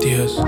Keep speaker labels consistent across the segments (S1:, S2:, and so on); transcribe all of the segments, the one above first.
S1: کسی هست.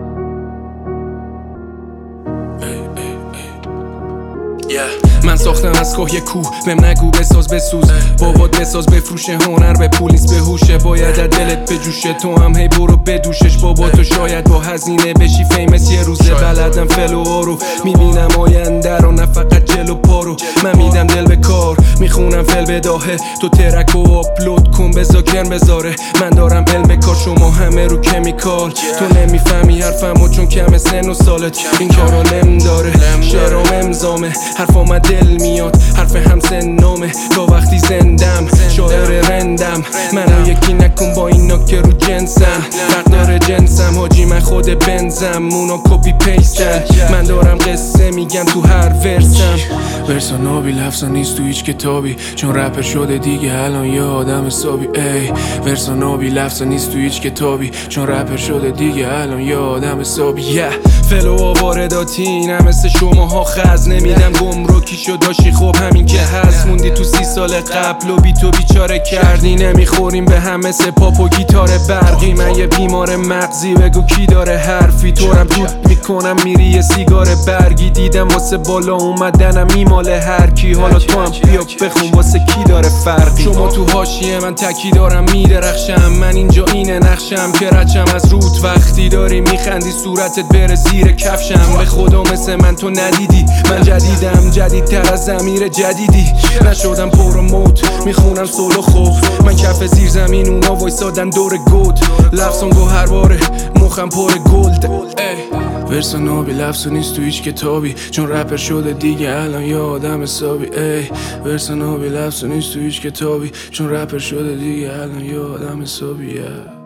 S1: من ساختم از کوه یه کوه، بهم نگو بساز بسوز، بابات بساز بفروشه، هنر به پولیس به هوشه، باید از دلت بجوشه، تو هم هی برو بدوشش. بابا تو شاید با هزینه بشی فیمس یه روزه، بلدم فلو رو میبینم آینده رو، نه فقط جلو پارو. من میدم دل به کار، میخونم فل بداهه، تو ترک و آپلود کن بذار کرم بذاره. من دارم علم کار، شما همه رو کمیکال، تو نمیفهمی حرفمو چون کم سن و سالت این کارا نمیداره. شعرام امضامه، حرفام دل میاد، حرف همسن نامه، تا وقتی زندم شاعر رندم. منو یکی نکن با اینا که رو جنسم، فرق داره جنسم حاجی، من خود بنزم، اونا کپی پیستن. من دارم قصه میگم تو هر ورسم، ورسا نابی لفظا نیست تو هیچ کتابی، چون رپر شده دیگه الان یه آدم حسابی. ای ورسا نابی لفظا نیست تو هیچ کتابی، چون رپر شده دیگه الان یه آدم حسابی. فلو و وارداتی نه مثل شماها خز، نمیدم گمرکیشو داشتی خب همین که هست. موندی تو 30 سال قبل و بی تو بیچاره کردی، نمیخوریم به هم مثل پاپ و گیتار برقی. من یه بیمار مغزی، بگو کی داره حرفی، طورم دود میکنم میری یه سیگار برگی. دیدم واسه بالا اومدنم میماله هر کی، حالا تو هم بیا بخون واسه کی داره فرقی. شما تو حاشیه من تکی دارم میدرخشم، من اینجا اینه نقشم که رچم از رود. وقتی داری میخندی صورتت بره زیر کفشم، به خدا مثل من تو ندیدی، من جدیدم جدیدتر از ضمیر جدیدی. نشدم پر موت میخونم سولو خوب، من کف زیر زمین اونا وایسادن دور گود. لفظم گوهر باره مخم پر گلد. ورسا نابی لفظا نیست تو هیچ کتابی، چون رپر شده دیگه الان یه آدم حسابی. ورسا نابی لفظا نیست تو هیچ کتابی، چون رپر شده دیگه الان یه آدم حسابی.